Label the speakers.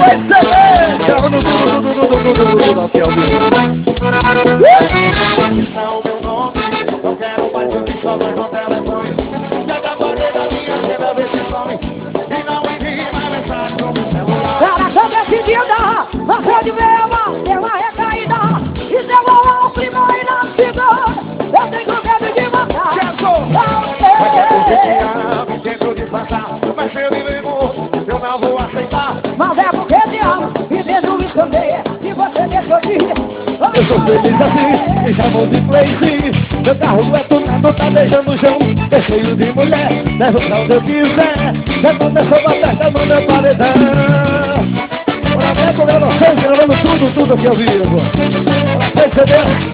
Speaker 1: Grava no tudo aqui ao vivo.
Speaker 2: Está o meu nome, não quero mais ouvir sua voz no telefone. Já acabarei da minha agenda, vê se some. E não envie mais mensagem no meu celular.
Speaker 3: Cara, tô decidida, mas pode ver deu uma recaída. E deu uma prima e não chegou. Eu tenho medo de matar.
Speaker 2: Mas é porque te amo e tento disfarçar. Mas se ele me muda, eu não vou aceitar.
Speaker 3: Mas é porque te amo e tento esconder. E você deixou de ir.
Speaker 1: Eu sou feliz assim, me chamam de Place. Meu carro é tunado, tá beijando o chão. É cheio de mulher, levo pra onde eu quiser. Já começou a festa no meu paredão. Bora ver com vocês, gravando tudo aqui ao vivo. Vai, CD.